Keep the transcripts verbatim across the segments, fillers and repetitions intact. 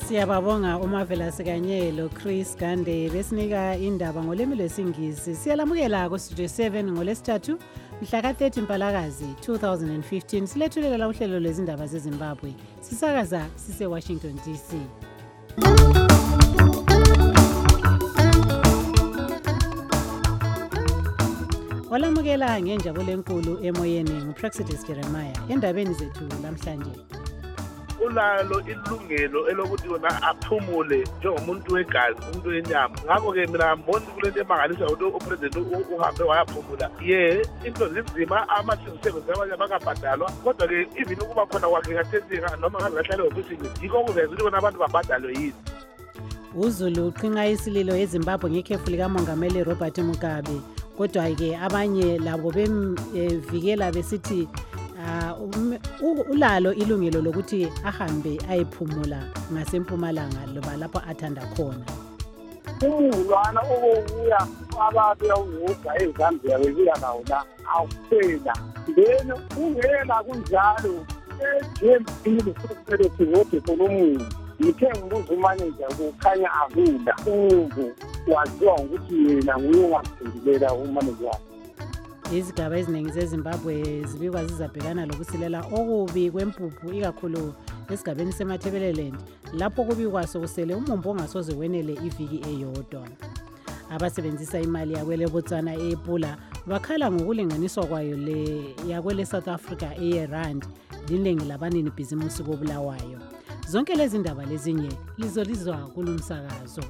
Siyababonga uMavela Sikanye loChris Gande besinika indaba ngolimi lwesingisi. Siyalamukela kuStudio seven ngolesithathu mhla ka thirty Mpalakazi twenty fifteen. Silethulela uhlelo lwezindaba zeZimbabwe. Sisakaza sise Washington D C. Walamukela ngenjabulo enkulu emoyeni nguPraxidis Jeremiah endabeni zethu namhlanje. Ulalo ilungelo elokuthi wona aphumule njengomuntu wegazi umuntu wenyama. Ngakho ke mina ngibona kulento emangalisa ukuthi upresident uhambe wayaphumula. Ye into zinzima ama-seventy abanye bakabhadalwa kodwa ke even ukuba khona kwakhe kathesika noma ngazahlale ofisini yikho kuveza ukuthi bona abantu babhadalwe yini. uZulu uqhinqa isililo eZimbabwe ngekhefu likamongameli Robert Mugabe kodwa ke abanye labo bemvikela besithi Uh, ulalo ilungelo lokuthi ahambe ayiphumula ngasempumalanga loba lapho athanda khona. Umulwana obuya ababe uvuka eZambia bebuya nawo la awuphela. Then ungena kunjalo e-G M P lokuphela sivote kolomuntu. Ngithe ngibuza umanager ukukhanya akula umuntu waziwa ukuthi yena nguye ongaphendulela umanager. Izigaba eziningi zeZimbabwe zibikwa zizabhekana lokusilela okubi kwempuphu ikakhulu esigabeni seMathebeleland lapho kubikwa sokusele umumbu ongasoze wenele iviki eyodwa. Abasebenzisa imali yakwele Botswana ePula bakhala ngokulinganiswa kwayo le yakwele South Africa eyeRand liningi labanini bhizimusi kobulawayo. Zonke lezi ndaba lezinye lizolizwa kulumsakazo.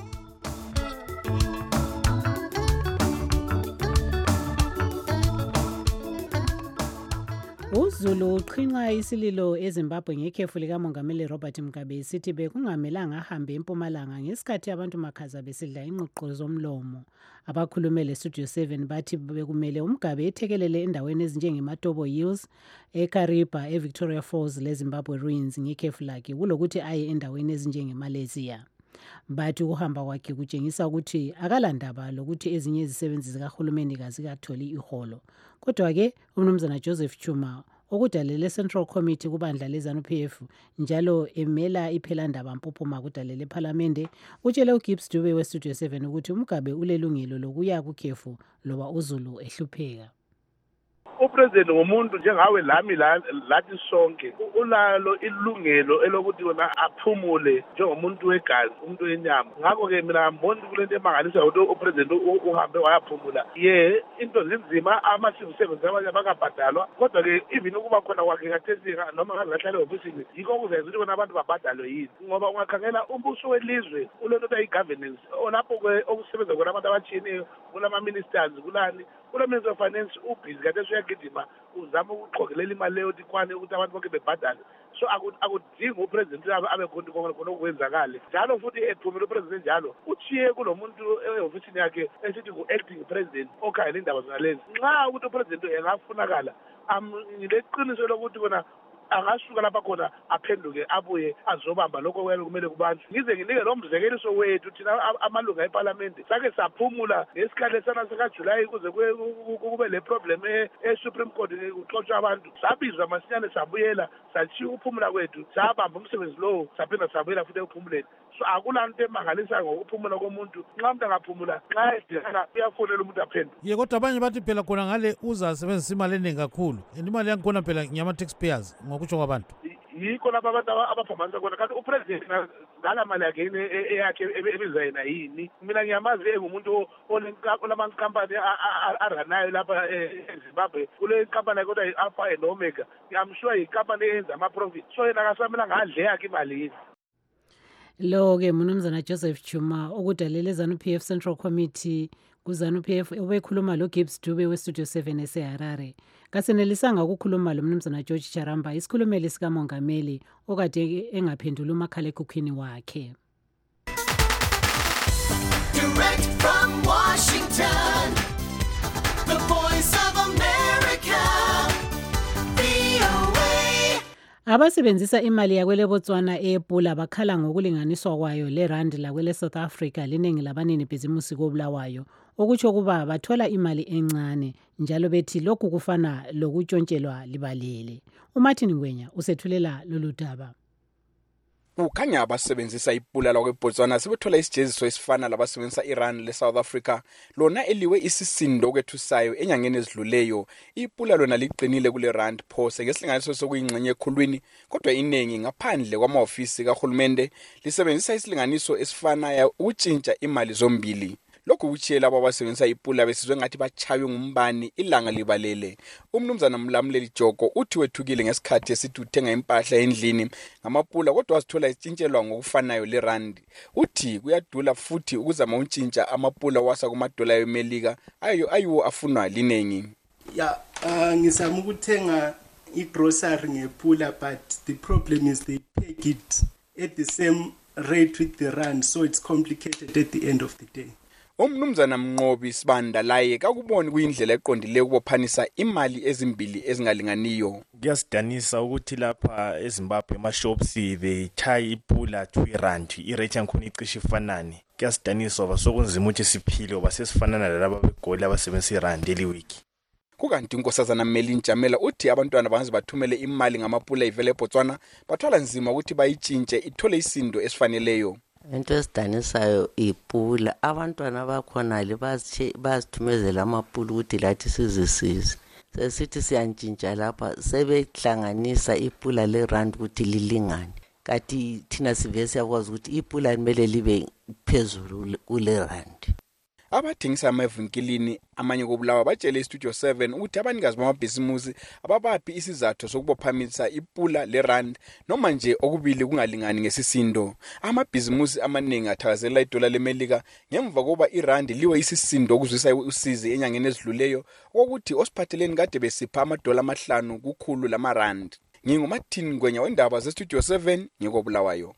uZulu uqhinqa isililo eZimbabwe ngekhefu likamongameli Robert Mugabe sithi bekungamelanga ahambe empumalanga ngesikhathi abantu makhaza besidla ingqoqo zomlomo. Abakhulumele Studio seven bathi bekumele uMugabe ethekelele endaweni ezinjengeMatobo Hills, eKariba, eVictoria Falls leZimbabwe Ruins ngekhefu lakhe kulokuthi aye endaweni ezinjengemalaysia. Bathi ukuhamba kwakhe kutshengisa ukuthi akalandaba lokuthi ezinye izisebenzi zikahulumeni kazikatholi iholo. Kodwa ke umnumzana Joseph Chuma okudalele Central Committee kubandla leZANU-P F njalo emela iphelandaba mpuphuma kudalele eParliament utshele uGibbs Dube weStudio seven ukuthi uMugabe ulelungelo lokuya kukhefu loba uZulu ehlupheka. Upresident ngomuntu njengawe lami lathi sonke ulalo ilungelo elokuthi wona aphumule njengomuntu wegazi umuntu wenyama. Ngakho ke mina ngibona kulento emangalisa ukuthi upresident uhambe wayaphumula. Ye into zinzima ama-seventy abanye bakabhadalwa kodwa ke even ukuba khona kwakhe kathesika noma ngazahlale ofisini yikho kuveza ukuthi bona abantu babhadalwe yini. Ngoba ungakhangela umbuso welizwe ulento eyi-governance olapho ke okusebenza khona abantu abatshiyeneyo kulama-ministers kulani kula Minister of Finance ubhizi kade uyagidima uzama ukuqokelela imali leyo tikwane ukuthi abantu bonke bebhadale. So akudingi upresident abe khona khona khona okwenzakala. Njalo futhi ephumela upresident njalo uchiye kulomuntu eofisini yakhe esithi ku-acting president okhangela indaba zonalezi. Nxa ukuthi upresident engafunakala ngileqiniso lokuthi bona angasuka lapha khona aphenduke abuye azobamba lokho kwelo kumele kubantu. Ngize nginike lo mzekeliso wethu thina amalunga eParliament sake saphumula ngesikhathi sana sikaJuly kuze kube le problem eSupreme Court kuxotsha abantu sabizwa masinyane sabuyela sachiya ukuphumula kwethu sabamba umsebenzi lo saphinda sabuyela futhi ekuphumuleni. So akulanto emangalisa ngokuphumula komuntu nxa umuntu angaphumula nxa edikana uyafonela umuntu aphenduke. Ye kodwa abanye bathi phela khona ngale uzasebenzisa imali eningi kakhulu imali yangikhona phela ngiyama taxpayers ngokutsho kwabantu. Yikho lapha abantu abaphambanisa khona kanti upresident ngala mali yakhe eyakhe ebiza yena yini. Mina ngiyamazi engumuntu olamankampani aranayo lapha eZimbabwe kule kampani kodwa i-Alpha and Omega. I'm sure ikampani eyenza ama-profit so yena akasamela ngadle yakhe imali yini. Lo ke mnumzana Joseph Chuma okudalele ZANU-P F Central Committee kuZANU-P F obekhuluma lo Gibbs Dube weStudio seven eseHarare. Kasenelisanga ukukhuluma lo mnumzana George Charamba isikhulumeli sikamongameli okade engaphendula umakhalekhukhwini wakhe. Direct from Washington, the voice of America, V O A. Abasebenzisa imali yakwele Botswana ePula bakhala ngokulinganiswa kwayo leRand lakwele South Africa liningi labanini bhizimusi kobulawayo okutsho kuba bathola imali encane njalo bethi lokhu kufana lokuntshontshelwa libalele. uMartin Ngwenya usethulela lolu daba. Kukhanya abasebenzisa ipula la kweBotswana sebethola isijeziso esifana labasebenzisa iRand leSouth Africa lona eliwe isisindo okwethusayo enyangeni ezidluleyo. Ipula lona liqinile kule rand phose ngesilinganiso sokuyingxenye ekhulwini, kodwa iningi ngaphandle kwamahhovisi kahulumende lisebenzisa isilinganiso esifanayo ukutshintsha imali zombili. Lokhu kuchiyela labo abasebenzisa ipula besizwe ngathi bachaywe ngumbani ilanga libalele. Umnumzana Mlamleli Joko uthi wethukile ngesikhathi esithi uthenga impahla endlini ngamapula kodwa wazithola etshintshelwa ngokufanayo le rand. Uthi kuyadula futhi ukuzama ukuntshintsha amapula wasa kumadola eMelika ayo ayiwo afunwa linengi. Ya uh, ngizama ukuthenga igrocery ngepula, but the problem is they peg it at the same rate with the rand, so it's complicated at the end of the day. Umnumzana Mnqobi Sibanda laye kakuboni kuyindlela eqondile ukubophanisa imali ezimbili ezingalinganiyo. Kuyasidanisa ukuthi lapha eZimbabwe ama-shops they tie ipula to irand, irate yankhona icishe ifanane. Kuyasidanisa ngoba sokunzima ukuthi siphile ngoba sesifanana lalaba begoli abasebenzisa irand eliwiki. Kukanti unkosazana Melinjamela uthi abantwana bangaze bathumele imali ngamapula ivele eBotswana bathwala nzima ukuthi bayitshintshe ithole isindo esifaneleyo. Into esidanisayo ipula, abantwana bakhonale bazithumezela amapula ukuthi lathi sizisize. Sesithi siyantshintsha lapha sebehlanganisa ipula leRand ukuthi lilingane. Kanti thina sive siyakwazi ukuthi ipula limele libe phezulu kule rand. Abathengisa amavinkilini amanye kobulawa batshele iStudio seven ukuthi abanikazi bamabhizimusi ababaphi isizathu sokubophamisa ipula leRand noma nje okubili kungalingani ngesisindo. Amabhizimusi amaningi athakazela idola leMelika ngemva koba iRand liwe isisindo okuzwisa usizi enyangeni ezidluleyo ukuthi osiphatheleni kade besipha amadola amahlanu kukhulu lamaRand. Ngingumathini Ngwenya wendaba zeStudio seven ngikobulawayo.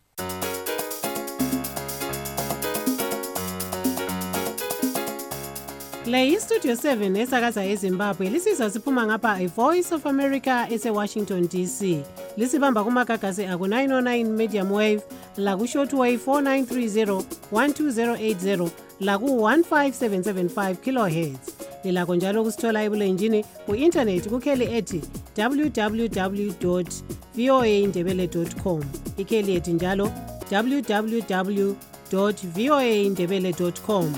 Le iStudio seven esakaza eZimbabwe lisizwa siphuma ngapha iVoice of America eseWashington D C. Lisibamba kumagagasi aku nine oh nine medium wave, la ku shortwave four nine three zero one two zero eight zero, la ku one five seven seven five kilohertz. Lilakho njalo kusithola ebulenjini ku-internet kukheli ethi w w w dot voa ndebele dot com. Ikheli ethi njalo w w w dot voa ndebele dot com.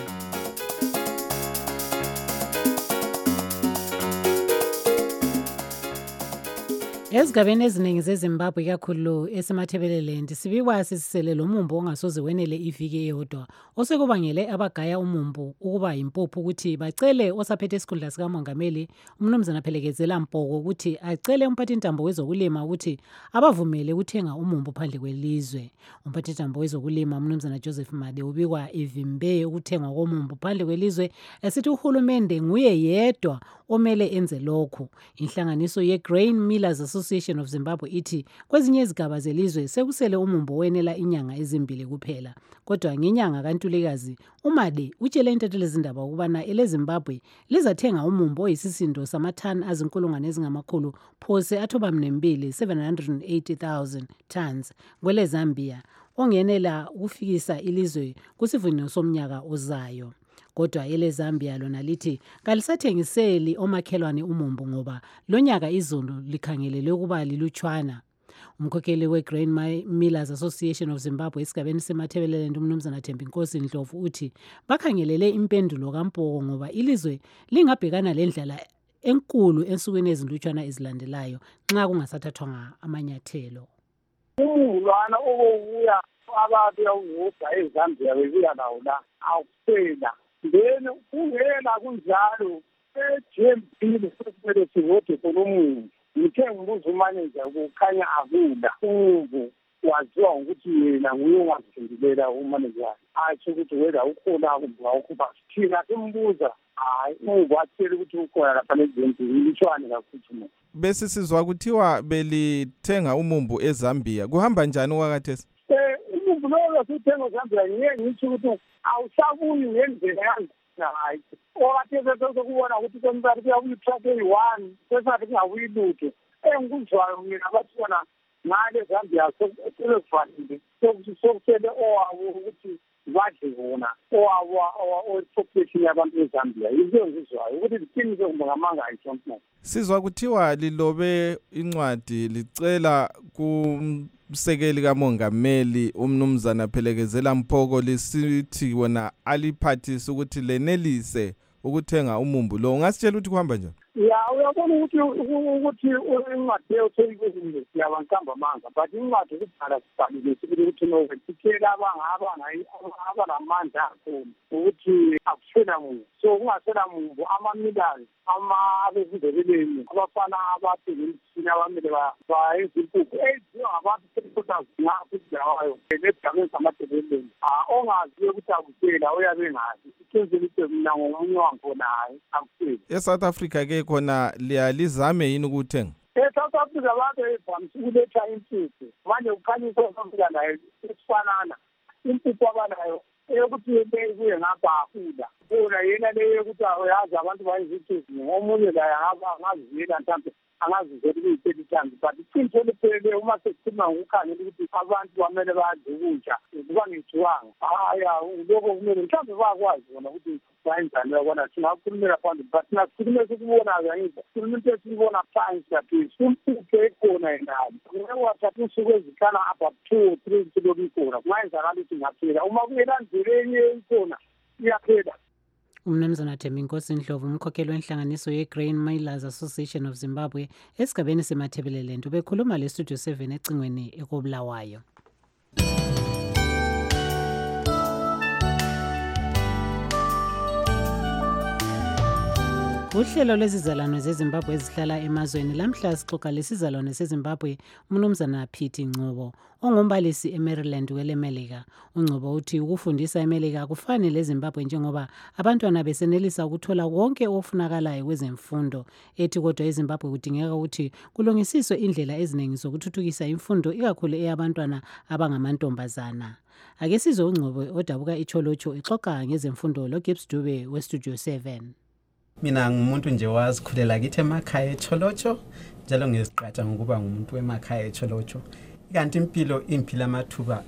Ezigabeni eziningi zeZimbabwe kakhulu esemathebeleland sibikwa sisisele lo mumbu ongasoze wenele iviki eyodwa osekubangele abagaya umumbu ukuba yimpuphu ukuthi bacele osaphethe isikhundla sikamongameli umnumzana Phelekezela Mpoko ukuthi acele umphathintambo wezokulima ukuthi abavumele ukuthenga umumbu phandle kwelizwe. Umphathintambo wezokulima umnumzana Joseph Made ubikwa evimbe ukuthengwa komumbu phandle kwelizwe esithi uhulumende nguye yedwa omele enze lokhu. Inhlanganiso yeGrain Millers Association of Zimbabwe ithi kwezinye izigaba zelizwe sekusele umumbu wenela inyanga ezimbili kuphela. Kodwa ngenyanga kaNtulikazi uMade utshele intatheli zindaba ukubana eleZimbabwe lizathenga umumbu oyisisindo samathani azinkulungwane ezingamakhulu phose athoba mnembili seven hundred eighty thousand tons kwele Zambia ongenela ukufikisa ilizwe kusivuno somnyaka ozayo. Kodwa ele Zambia lona lithi kalisathengiseli omakhelwane umumbu ngoba lonyaka izulu likhangelele ukuba lilutshwana. Umkhokheli weGrain Millers Association of Zimbabwe esigabeni semathebeleland umnumzana Thembinkosi Ndlovu uthi bakhangelele impendulo kaMpoko ngoba ilizwe lingabhekana lendlela enkulu ensukwini ezilutshwana ezilandelayo nxa kungasathathwanga amanyathelo. Umulwana obuya ababe uwuza eZambia bebuya nawo la awusela. Then ungela kunjalo e-G M P sekumele sivote kolomuntu. Ngithe ngibuza umanager ukukhanya akula umvu waziwa ukuthi yena nguye ongaziphendulela umanager atsho ukuthi wena ukhona kumbe awukhupha. Thina simbuza hayi ungwathela ukuthi ukhona lapha nezinto ilitshwane kakhulu. Bese sizwa kuthiwa belithenga umumbu eZambia. Kuhamba njani kwakathesi? Eh umumbu lo sithenga eZambia ngiye ngithi ukuthi awusabuyi ngendlela yangu. Hayi owatheze sokubona ukuthi komntana kuyabuya itruck eyi-one sesathi kungabuyi lutho engikuzwayo mina bathi bona ngale Zambia sekuvalile sokusele owabo ukuthi badle bona owabo o-population yabantu eZambia yizo engizwayo ukuthi liqiniso kumbe ngamanga I don't know. Sizwa kuthiwa lilobe incwadi licela umsekeli kamongameli umnumzana Phelekezela Mpoko lisithi wona aliphathisa ukuthi lenelise ukuthenga umumbu lo. Ungasitshela ukuthi kuhamba njani? Ya uyabona ukuthi ukuthi incwadi yothengiwe yabankamba manga but incwadi ukubhala sibhalile ukuthi no wethikela abangaba ngayi abanamandla kakhulu ukuthi akusela muntu so kungasela muntu amamiliyoni ama abezindebeleni abafana abaphezulu abamele bayezimpuphu eziyo abantu sekuthazi ngakujawayo lebhamu zamadebeleni ah ongazi ukuthi akusela uyabe ngazi ikinzelo mina ngomunye wakhona hayi akusela eSouth Africa ke khona liyalizame yini ukuthenga? eSouth Africa abantu evamisa ukuletha impuphu manje ukhanya iSouth Africa nayo isifanana impuphu abanayo eyokuthi kuye ngabhafula bona yena leyo ukuthi ayazi abantu bayizithuzi ngomunye la angazivela mhlawumbe angazizela ukuthi thandi but iqiniso liphele uma sesikhuluma ngokukhangela ukuthi abantu bamele badle ukudla kuba ngijiwanga haya lokho kumele mhlawumbe bakwazi bona ukuthi bayenzani yabona singakhulumela phambili but singakhulumela sikubona kanye sikhuluma into esiyibona phansi kaphezulu impuphu ekhona endala ngeke usuku ezihlala about two or three kilometers kungayenzakala ukuthi ngaphela uma kuyela ndleleni ekhona iyaphela. Umnumzana Thembi Nkosi Ndlovu umkhokheli wenhlanganiso ye-Grain Millers Association of Zimbabwe esigabeni semathebelelento bekhuluma le Studio seven ecingweni ekobulawayo. Uhlelo lwezizalwane zeZimbabwe ezihlala emazweni lamhla sixoxa lesizalwane seZimbabwe umnumzana Phithi Ngcobo ongumbalisi eMaryland kwelemelika. uNgcobo uthi ukufundisa eMelika kufane leZimbabwe njengoba abantwana besenelisa ukuthola konke ofunakalayo kwezemfundo. Ethi kodwa eZimbabwe kudingeka ukuthi kulungisiswe indlela eziningi zokuthuthukisa imfundo ikakhulu eyabantwana abangamantombazana. Ake sizwe uNgcobo odabuka iCholocho exoxa ngezemfundo loGibbs Dube weStudio seven. Mina ngumuntu nje wazikhulela kithi emakhaya eCholocho njalo ngiziqhatha ngokuba ngumuntu wemakhaya eCholocho. Kanti impilo imphila amathuba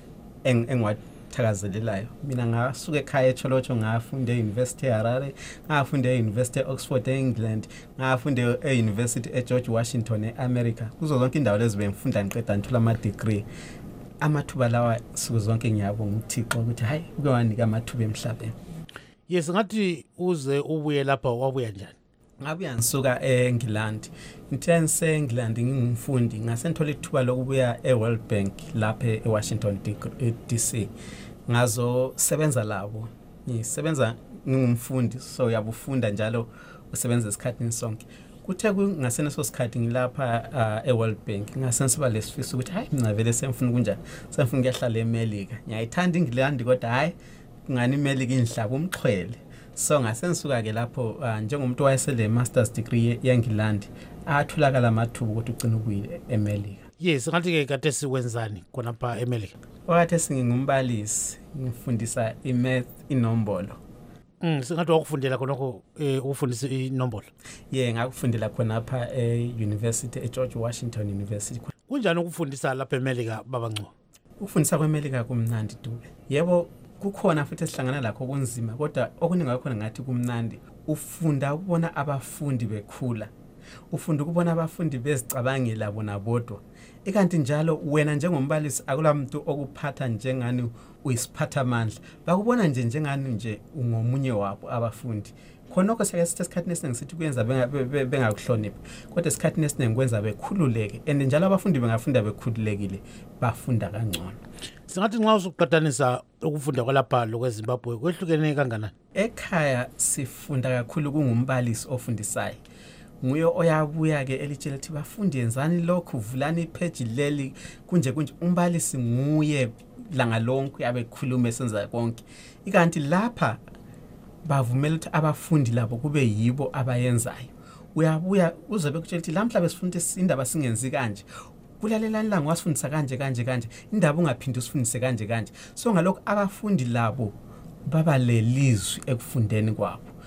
engiwathakazelelayo. Mina ngasuka ekhaya eCholocho ngafunda eUniversity eHarare, ngafunda eUniversity eOxford eEngland, ngafunda eUniversity eGeorge Washington eAmerica. Kuzo zonke indawo lezi bengifunda ngiqeda ngithola ama degree. Amathuba lawa suku zonke ngiyabonga uThixo ukuthi hayi uke wanika amathuba emhlabeni. Yes, ngathi uze ubuye lapha wabuya njani? Ngabuya ngisuka eEngland. Intense eEngland ngingumfundi ngasenthola ithuba lokubuya eWorld Bank lapha eWashington D C. Ngazo sebenza labo. Ngisebenza ngingumfundi so uyabufunda njalo usebenza isikhathi sonke. Kuthe ngaseneso sikhathi ngilapha eWorld Bank ngasensiba lesifiso ukuthi hayi mina vele semfuna kunjani. Semfuna ukuyahlala eMelika. Ngiyayithanda iNgilandi kodwa hayi ngani iMelika inhlaba umxhwele. So ngasensuka ke lapho uh, njengomuntu wayesele masters degree yeNgilandi atholakala amathuba ukuthi ugcine ukuyi eMelika. Yes, ngathi ke kade sikwenzani khona pha eMelika? Wakade singingumbalisi ngifundisa imath inombolo. Mm, singathi wakufundela khonokho eh ukufundisa inombolo. Yeah, ngakufundela khona pha eUniversity eGeorge Washington University. Kunjani ukufundisa lapha eMelika baba Ngcobo? Ukufundisa kweMelika kumnandi Dube. Yebo kukhona futhi esihlangana lakho kunzima kodwa okuningi ngakhona ngathi kumnandi. Ufunda ukubona abafundi bekhula. Ufunda ukubona abafundi bezicabangela bona bodwa. Ikanti njalo wena njengombalisi akulamuntu okuphatha njengani uyisiphathamandla. Bakubona nje njengani nje ungomunye wabo abafundi. Khonoko sike sithi esikhathini esiningi sithi kuyenza bengakuhlonipha kodwa esikhathini esiningi kwenza bekhululeke and njalo abafundi bengafunda bekhululekile bafunda kangcono. Singathi nxa usuqatanisa ukufunda kwalapha lokweZimbabwe kwehlukene kanganani? Ekhaya sifunda kakhulu kungumbalisi ofundisayo. Nguye oyabuya ke elitshela ukuthi bafundi yenzani lokho vulani ipage leli kunje kunje umbalisi nguye langa lonke yabekhuluma esenza konke. Ikanti lapha bavumela ukuthi abafundi labo kube yibo abayenzayo. Uyabuya uzobe kutshela ukuthi lamhla besifunda indaba singenzi kanje. Kulalelani la ngwasifundisa kanje kanje kanje indaba ungaphindi usifundise kanje kanje. So ngalokho abafundi labo baba lelizwi ekufundeni kwabo.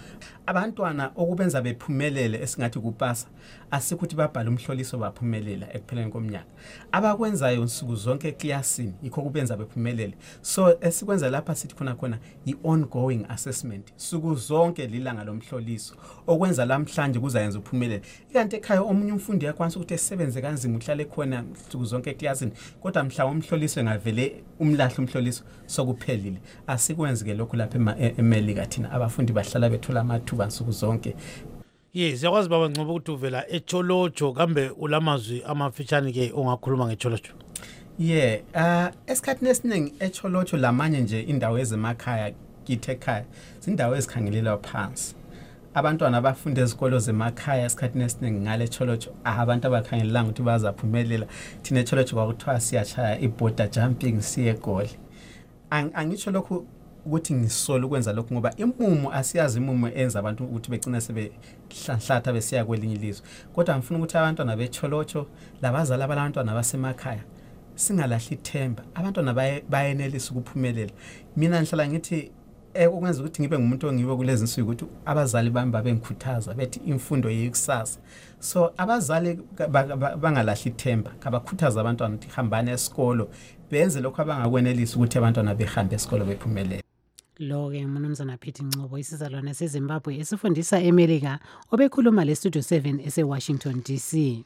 abantwana okubenza bephumelele esingathi kupasa asikuthi babhale umhloliso baphumelela ekupheleni komnyaka. Abakwenzayo nsuku zonke eklasini yikho kubenza bephumelele. So esikwenza lapha sithi khona khona i-ongoing assessment. Suku zonke lilanga lomhloliso okwenza lamhlanje kuzayenza uphumelele. Ikanti ekhaya omunye umfundi yakwanisa ukuthi esebenze kanzima uhlale khona nsuku zonke eklasini kodwa mhla umhloliso ngavele umlahla umhloliso sokuphelile. Asikwenzi ke lokhu lapha eMelika thina abafundi bahlala bethola amathuba nsuku zonke. Yes, yakwazi baba Ngcobo ukuthi uvela eCholocho kambe ulamazwi amafitshane ke ongakhuluma ngeCholocho. Yeah, uh esikhathini esiningi eCholocho lamanye nje indawo ezemakhaya kithi ekhaya zindawo ezikhangelelwa phansi. Abantwana abafunda ezikolo zemakhaya esikhathini esiningi ngale eCholocho abantu abakhangelelanga ukuthi bazaphumelela. Thina eCholocho kwakuthiwa siyachaya iborder jumping siye egoli. Angitsho lokhu ukuthi ngisolo ukwenza lokho ngoba imumo asiyazi imumo enza abantu ukuthi begcina sebe hlanhlatha besiya kwelinye ilizwe. Kodwa ngifuna ukuthi abantwana beCholocho labazali abantwana basemakhaya singalahli ithemba. Abantwana bayenelisa ukuphumelela. Mina ngihlala ngithi ekwenza ukuthi ngibe ngumuntu ongiwe kulezi insuku ukuthi abazali bami babengikhuthaza bethi imfundo yekusasa. So abazali bangalahli ithemba kabakhuthaza abantwana ukuthi hambane esikolo benze lokho abangakwenelisa ukuthi abantwana behambe esikolo bephumelele. Lo ke uMnumzana Pete Ngcobo isizalwane seZimbabwe esifundisa eMelika obekhuluma le Studio seven ese Washington D C.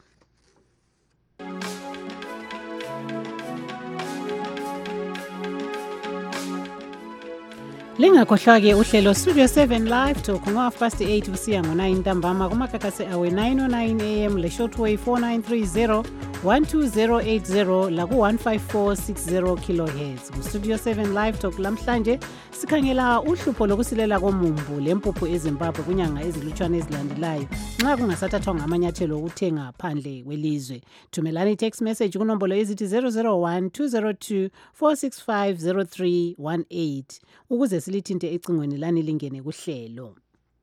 Lingakhohlwa ke uhlelo Studio seven Live Talk ngo half past eight usiya ngo nine ntambama kumakakase awe nine oh nine a m le shortwave four nine three zero one two zero eight zero la ku one five four six zero kilohertz. Ku Studio seven Live Talk lamhlanje sikhangela uhlupho lokusilela komumbu lempuphu eZimbabwe kunyanga ezilutshwana ezilandelayo nxa kungasathathwa ngamanyathelo okuthenga phandle kwelizwe. Thumelani text message kunombolo ezithi zero zero one two zero two four six five zero three one eight ukuze silithinte ecingweni lani lingene kuhlelo.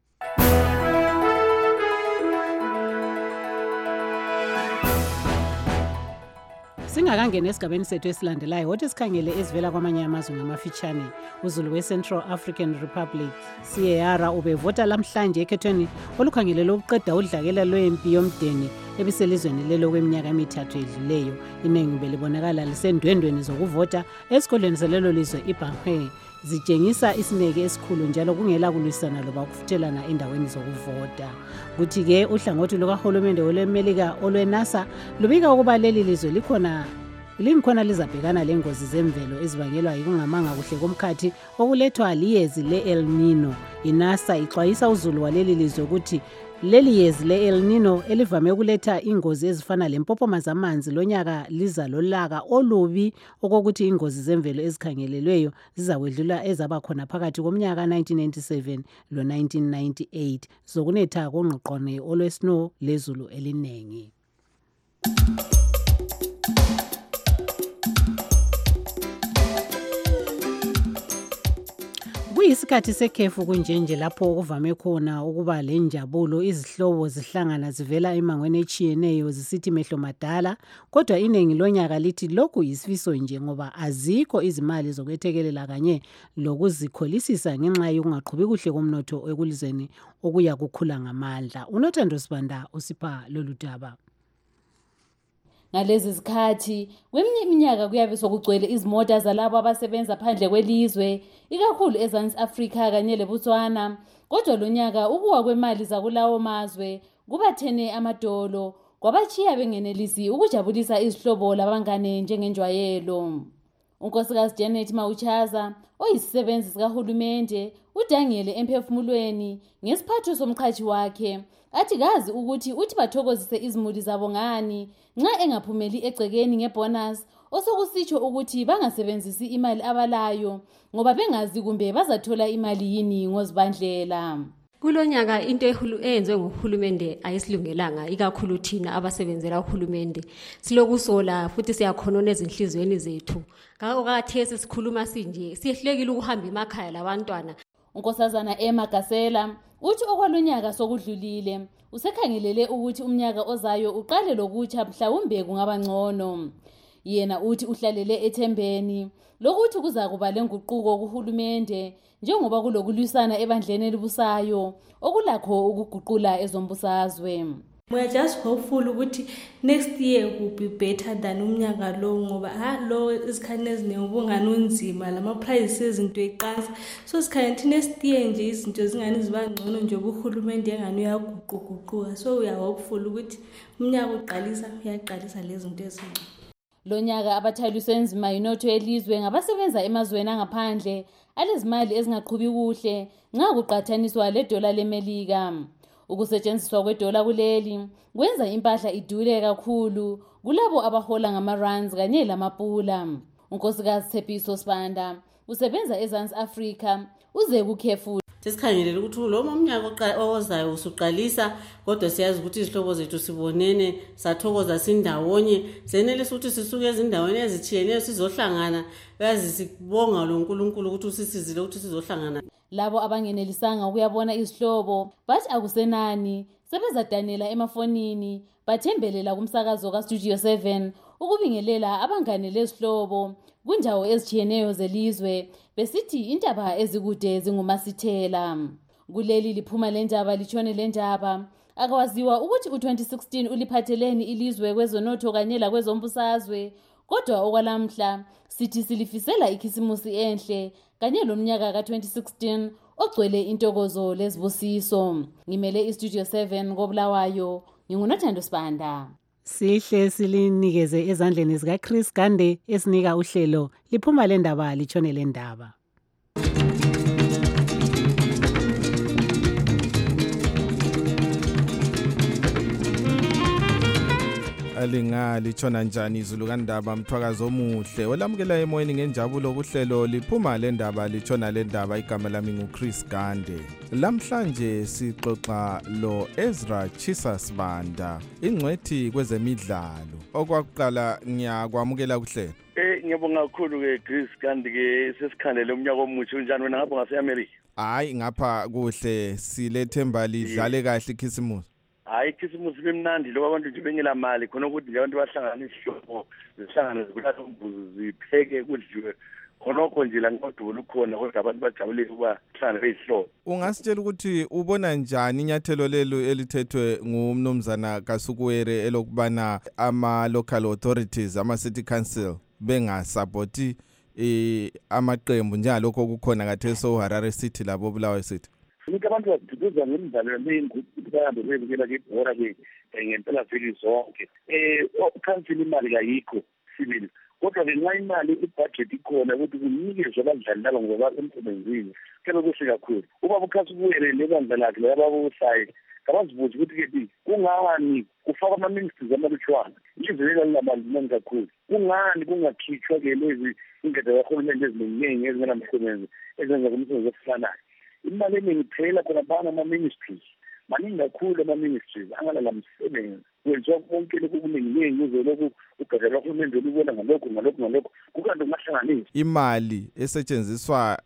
Singakangena esigabeni sethu esilandelayo wothi sikhangele ezivela kwamanye amazwe ngamafitshane. Uzulu we-Central African Republic Sierra ubevota lamhlanje ekhethweni olukhangelele ukuqeda udlakela lwempi yomdeni ebiselizweni lelo kweminyaka emithathu edluleyo. Iningi belibonakala lisendwendweni zokuvota esikoleni selelo lizwe iBangwe zitshengisa isineke esikhulu njalo kungela kulwisana loba ukufuthelana endaweni zokuvota. Kuthi ke uhlangothi lukahulumende olweMelika olweNASA lubika ukuba leli lizwe likhona lingikhona lizabhekana lengozi zemvelo ezibangelwa yikungamanga kuhle komkhathi okulethwa liyezi le-El Nino. iNASA ixwayisa uzulu waleli lizwe ukuthi leli yezi le-El Nino elivame ukuletha ingozi ezifana lempophoma zamanzi lonyaka liza lolaka olubi okokuthi ingozi zemvelo ezikhangelelweyo zizakwedlula ezaba khona phakathi komnyaka nineteen ninety-seven lo nineteen ninety-eight zokunetha kongqoqone olwesnow lezulu elinengi. Kuyisikhathi sekhefu kunjenje lapho kuvame khona ukuba lenjabulo izihlobo zihlangana zivela emangweni echiyeneyo zisithi mehlo madala kodwa inengi lonyaka lithi lokhu yisifiso nje ngoba azikho izimali zokwethekelela kanye lokuzikholisisa ngenxa yokungaqhubi kuhle komnotho ekulizweni okuya kukhula ngamandla. uNothando Sibanda usipha lolu daba. Ngalezi zikhathi kweminye iminyaka kuyabe sokugcwele izimota zalabo abasebenza phandle kwelizwe ikakhulu eZansi Afrika kanye leBotswana. Kodwa lonyaka ukuwa kwemali zakulawo mazwe kubathene amadolo kwabachiya bengenelisi ukujabulisa izihlobo labangane njengenjwayelo. uNkosikazi Janet Mawuchaza oyisisebenzi sikahulumende udangele emphefumulweni ngesiphatho somqhathi wakhe athi kazi ukuthi uthi bathokozise izimuli zabo ngani nxa engaphumeli egcekeni ngebonus osokusitsho ukuthi bangasebenzisi imali abalayo ngoba bengazi kumbe bazathola imali yini ngozibandlela. Kulonyaka into eyenziwe nguhulumende ayisilungelanga ikakhulu thina abasebenzela uhulumende silokusola futhi siyakhonona ezinhlizweni zethu. Ngakho kathesi sikhuluma sinje siyehlekile ukuhamba emakhaya labantwana. uNkosazana Emma Gasela uthi okwalonyaka sokudlulile usekhangelele ukuthi umnyaka ozayo uqale lokutsha mhlawumbe kungaba ngcono. Yena uthi uhlalele ethembeni lokuthi kuza kuba lenguquko kuhulumende njengoba kulokulwisana ebandleni elibusayo okulakho ukuguqula ezombusazwe. We are just hopeful ukuthi next year will be better than umnyaka lo ngoba ha lo isikhani eziningi ubungani unzima lama prices izinto eqansa so sikhathi next year nje izinto zingani zibangcono nje uhulumende engani uyaguquguquka so we are hopeful ukuthi umnyaka uqalisa uyaqalisa lezi zinto ezinhle. Lonyaka abathaliswe enzima inotho elizwe ngabasebenza emazweni angaphandle alezimali ezingaqhubi kuhle nxa kuqathaniswa le dollar leMelika. Ukusetshenziswa kwedola kuleli kwenza impahla idule kakhulu kulabo abahola ngama-rands kanye lamapula. Unkosikazi Tshepiso Sibanda usebenza eZansi Africa uze kukhefu. Sesikhangelele ukuthi lo mnyaka ozayo usuqalisa kodwa siyazi ukuthi izihlobo zethu sibonene sathokoza sindawonye senelisa ukuthi sisuke ezindaweni ezithiyeneyo sizohlangana yazi sibonga lo nkulunkulu ukuthi usisizile ukuthi sizohlangana. Labo abangenelisanga ukuyabona izihlobo bathi akusenani sebezadanela emafonini bathembelela kumsakazo kaStudio seven ukubingelela abangane lezihlobo kundawo ezithiyeneyo zelizwe besithi indaba ezikude zingumasithela. Kuleli liphuma lendaba litshone lendaba akwaziwa ukuthi u-twenty sixteen uliphatheleni ilizwe kwezonotho kanye lakwezombusazwe kodwa okwalamhla sithi silifisela ikhisimusi enhle kanye lomnyaka ka-twenty sixteen ogcwele intokozo lezibusiso. Ngimele iStudio seven koBulawayo nginguNothando Sibanda. Sihle silinikeze ezandleni zika Chris Gande esinika uhlelo liphuma lendaba litshone lendaba. Alinga litshona njani izulu kandaba mthwakazi omuhle olamukela emoyeni ngenjabulo kuhlelo liphuma lendaba litshona lendaba igama lami nguChris Gande. Lamhlanje sixoxa lo Ezra Chisa Sibanda ingcwethi kwezemidlalo. Okwakuqala ngiyakwamukela kuhlelo. Eh ngiyabonga kakhulu ke Chris Gande ke sesikhandele umnyaka omutsha unjani wena ngapha ngase America? Hayi ngapha kuhle silethemba lidlale kahle ikhisimusi. Hayi ikhisimusi limnandi lo abantu nje bengela mali khona ukuthi nje abantu bahlangana isihlobo zihlangana zikulala umbuzo zipheke kudliwe khonokho nje la ngodolo khona kodwa abantu bajabulile ukuba hlangana bezihlobo. Ungasitshela ukuthi ubona njani inyathelo lelo elithethwe ngumnumzana kaSukuwere elokubana ama local authorities ama city council bengasupporti eh amaqembu njalokho kukhona katheso Harare City labo Bulawayo City? Ukuthi abantu baduduza ngemidlalo emingi ukuthi bahambe bebukela ibhola ke ngempela vele zonke eh ukhansile imali kayikho sibili kodwa ngenxa imali ibudget ikhona ukuthi kunikezwe abadlali laba ngoba emsebenzini kube kuhle kakhulu. Ubaba uKhasubuyele lebandla lakhe lababusayi kabazibuza ukuthi ke kungani kufaka ama-ministries amalutshwana ilizwe lalabantu kakhulu kungani kungakhitshwa ke lezi ingeda kahulumende eziningi ezingenamsebenzi ezenza kumsebenzi ofanayo. Imali eningi phela khona bana ama-ministries maningi kakhulu ama-ministries angalala msebenzi kwenziwa konke lokhu kuningi uze lokhu ugadelwa uhulumende olubona ngalokhu ngalokhu ngalokhu kukanti ungahlanganisa imali esetshenziswa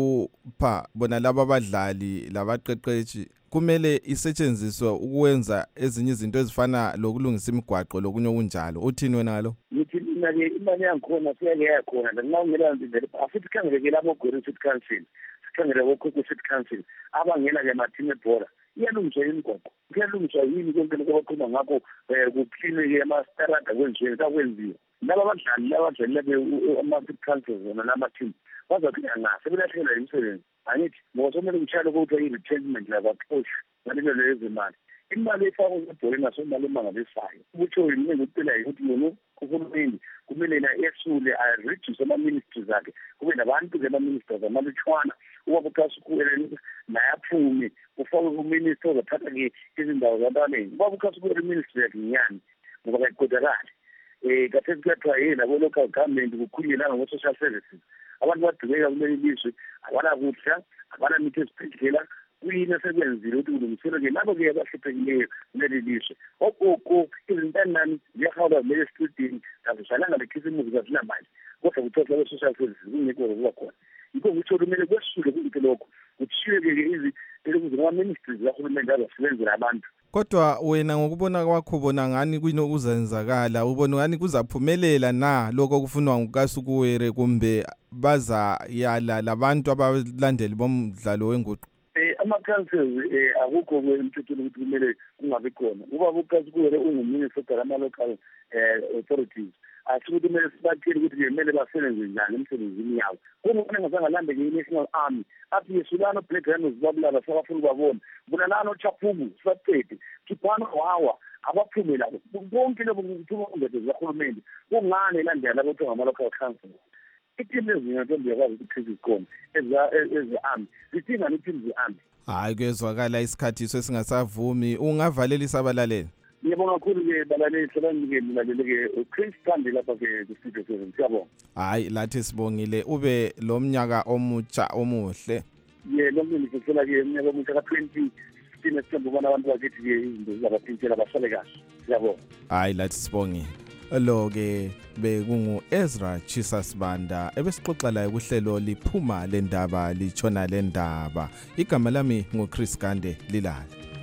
ukupha bona laba abadlali labaqeqeshi kumele isetshenziswe ukwenza ezinye izinto ezifana lokulungisa imigwaqo lokunye okunjalo. Uthini wena ngalo? Ngithi imali imali yankhona siyake yakhona nxa ungela ndlela afuthi khangeleke lapho Gori City Council sikhangela lokho ku City Council abangena ke amathini ebhola iyalungiswa imigwaqo kuyalungiswa yini konke lokho abakhuluma ngakho kuclean ke ama-starada kwenziwe kakwenziwe laba abadlali laba abadlali ama-City Councils wona nama-team bazaphila ngaso sebelahlela imisebenzi angithi ngoba somele kuchalo ukuthi i-retirement labaxoshi ngalelo lezimali imali efakwa ebholeni nasomali emangalisayo ukuthi yini ngikuphela ukuthi yona uhulumeni kumele na esule a-reduce ama-ministries akhe kube nabantu ke ama-ministers amalutshwana ubaba uKhasubuyele naye aphume kufakwe ku-minister ozathatha ke izindawo zabantu ubaba uKhasubuyele ministry yakhe nyani ngoba kayiqodakali um kathesi kuyathiwa yena ko-local government kukhulunyelanga ngo-social services abantu badubeka kuleli lizwe abanakudla abanamithi ezibhedlela kuyini esekwenzile ukuthi kulungiselwe-ke labo-ke abahluphekileyo kuleli lizwe okoko izintanani ziyahawula zileke esitridini kazidlalanga lekhisimusi kazinamali kodwa kuthiwa labe-social services kungekho kuba khona yikho kuthi kumele kwesule konke lokho kuthiwe-ke izi ama-ministries kahulumende azasebenzela abantu Kodwa wena ngokubona kwakho bona ngani kuyino kuzenzakala ubona ngani kuzaphumelela na lokho kufunwa ngukasukuwere kumbe baza yala labantu abalandeli bomdlalo wenguqu? Eh ama-councils eh akukho kwemthethweni ukuthi kumele kungabi khona. Kuba ukasukuwere unguminister wama-local eh authorities. Asikuthi kumele sibatshele ukuthi kumele basebenze njani emsebenzini yabo. Kuma ngasangalambe nge-National Army athi yesulano playground zibabulala sabafuna babona. Bunalano Chaphugu sibaqede. Kipana wawa abaphume labo. Bonke labo kuthuma umthetho zahulumende. Kungane landela labo ngama-local council. Iteam ezinto ndiyakwazi ukuthi zikhona eza eza army. Zidinga neteam ze-army. Hayi kezwakala isikhathi sesingasavumi ungavalela isabalaleli. Ngiyabonga kakhulu ke balaleli sebanike mlaleli ke Chris Kandi lapha ke ku-studio seven siyabonga. Hayi lathi sibongile ube lo mnyaka omutsha omuhle. Ye lo mnyaka ngifela ke umnyaka omutsha ka twenty fifteen esithemba ubona abantu bakithi ke izinto zabaphintshela bahlale kahle. Siyabonga. Hayi lathi sibongile. Lo ke bekungu Ezra Chisasibanda ebesixoxa la kuhlelo liphuma lendaba lichona lendaba. Igama lami nguChris Kande Lilala.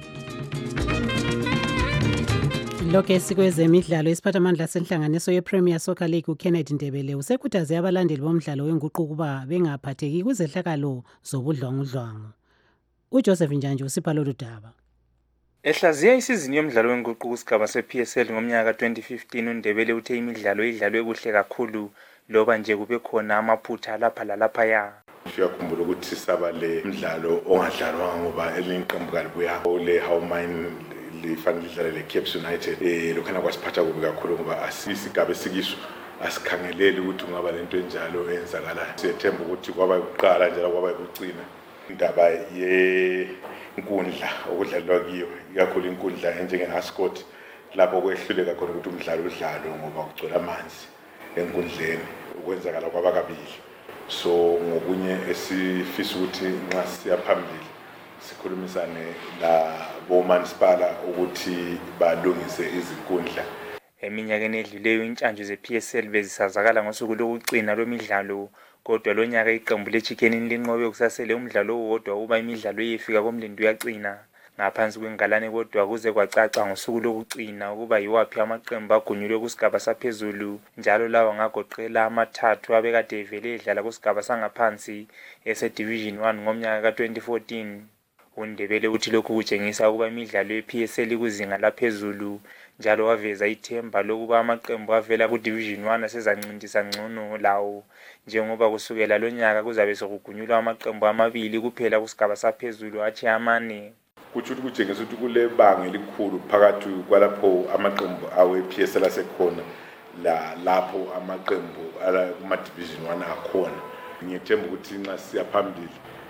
Lokho sikwezemidlalo isiphathamandla senhlanganiso yePremier Soccer League uKennedy Ndebele usekhuthaze abalandeli bomdlalo wenguqu kuba bengaphatheki kuzehlakalo zobudlwangudlwangu. uJoseph Njanje usipha lolu daba. Ehlaziya isizini yomdlalo wenguqu kusigaba se-P S L ngomnyaka ka twenty fifteen uNdebele uthe imidlalo idlalwe kuhle kakhulu loba nje kube khona amaphutha lapha lalapha ya. Siyakhumbula ukuthi saba le mdlalo ongadlalwa ngoba elinye iqembu kalibuya ole Hawmine lifanele idlale le Cape United eh lokhana kwasiphatha kubi kakhulu ngoba asisigabe sikiso asikhangeleli ukuthi ungaba lento enjalo eyenzakalayo. Siyethemba ukuthi kwaba ukuqala njalo kwaba ukucina indaba ye inkundla okudlalwa kiyo ikakhulu inkundla enjenge-Ascot lapho kwehluleka khona ukuthi umdlalo udlalwe ngoba kugcwala amanzi enkundleni ukwenzakala kwabakabili. So ngokunye esifisa ukuthi nxa siya phambili sikhulumisane la bomanisipala ukuthi balungise izinkundla. Eminyakeni edluleyo intshantshu ze-P S L bezisazakala ngosuku lokugcina lwemidlalo kodwa lo nyaka iqembu leChicken linqobe kusasele umdlalo owodwa uba imidlalo yefika komlindo uyagcina ngaphansi kwengalane kodwa kuze kwacaca ngosuku lokugcina ukuba yiwaphi amaqembu agunyulwe kusigaba saphezulu njalo lawa ngagoqela amathathu abekade evele edlala kusigaba sangaphansi ese-Division one ngomnyaka ka twenty fourteen. uNdebele uthi lokhu kutshengisa ukuba imidlalo ye-P S L kuzinga laphezulu njalo waveza ithemba lokuba amaqembu avela ku-Division one asezancindisa ngcono lawo njengoba kusukela lo nyaka kuzabe sokugunyulwa amaqembu amabili kuphela kusigaba saphezulu athi amane. Kuthi kutshengisa ukuthi kule banga elikhulu phakathi kwalapho amaqembu awe-P S L asekhona la lapho amaqembu ala kuma-Division one akhona. Ngiyethemba ukuthi nxa siya phambili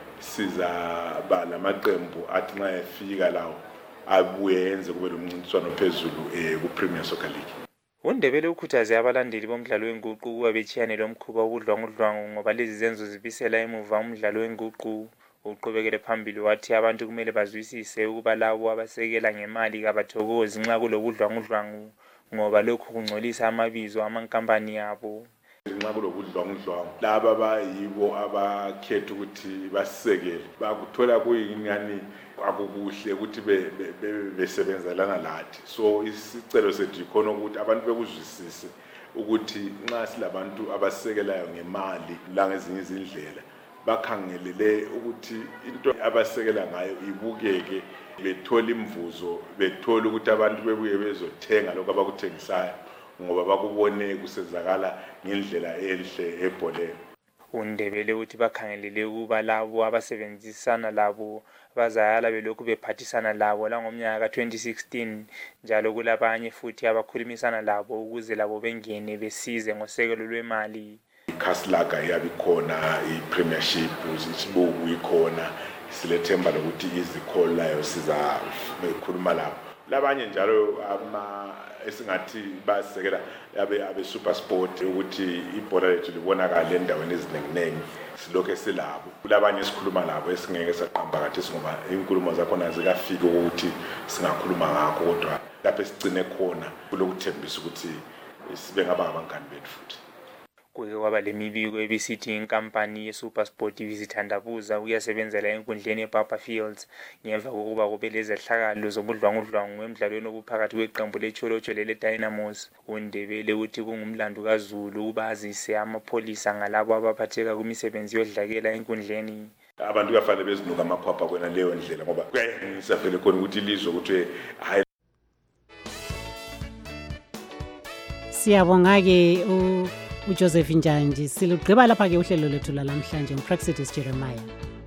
sizaba lamaqembu athi nxa efika lawo abuye yenze kube lomncintiswano phezulu eh ku-Premier Soccer League. uNdebele ukhuthaze abalandeli bomdlalo wenguqu ukuba bechiyane lomkhuba wokudlwangudlwangu ngoba lezi zenzo zibisela emuva umdlalo wenguqu. Uqhubekele phambili wathi abantu kumele bazwisise ukuba labo abasekela ngemali kabathokozi nxa kulobudlwangudlwangu ngoba lokhu kungcolisa amabizo amankampani yabo. Nxa kulobudlwangudlwangu laba bayibo abakhetha ukuthi basisekele bakuthola kuyingani akukuhle ukuthi besebenzelana lathi. So isicelo sethu ikhona ukuthi abantu bekuzwisise ukuthi nxa silabantu abasekelayo ngemali la ngezinye izindlela bakhangelele ukuthi into abasekela ngayo ibukeke bethola imvuzo bethola ukuthi abantu bebuye bezothenga lokho abakuthengisayo ngoba bakubone kusenzakala ngendlela enhle ebholeni. uNdebele uthi bakhangelele ukuba labo abasebenzisana labo bazayala belokhu bephathisana labo la ngomnyaka ka twenty sixteen njalo kulabanye futhi abakhulumisana labo ukuze labo bengene besize ngosekelo lwemali. iCaslaga yabikhona iPremiership isibuku ikhona silethemba lokuthi izikole layo siza bekhuluma lapho labanye njalo ama esingathi basekela abe abe super sport ukuthi ibhola lethu libonakala endaweni eziningi silokho silabo kulabanye sikhuluma labo esingeke saqamba kathi ngoba inkulumo zakhona zikafika ukuthi singakhuluma ngakho kodwa lapho sigcine khona kulokuthembisa ukuthi sibe ngaba abangani bethu futhi. kuke kwaba lemibiko ebisithi inkampani yeSuperSport ibizithandabuza ukuyasebenzela enkundleni eBarber Fields ngemva kokuba kube lezehlakalo zobudlwangudlwangu emidlalweni obuphakathi kweqembu leCholotshole leDynamos. uNdebele uthi kungumlando kaZulu ukuba azise amapholisa ngalabo abaphatheka kumisebenzi yodlakela enkundleni. Abantu kufanele bezinuka amakhwapha kwena leyo ndlela ngoba kuyayisa vele khona ukuthi ilizwe ukuthi hayi. Siyabonga-ke uJoseph Njanji. Silugqiba lapha-ke uhlelo lethu lalamhlanje nguPraxidis Jeremiah.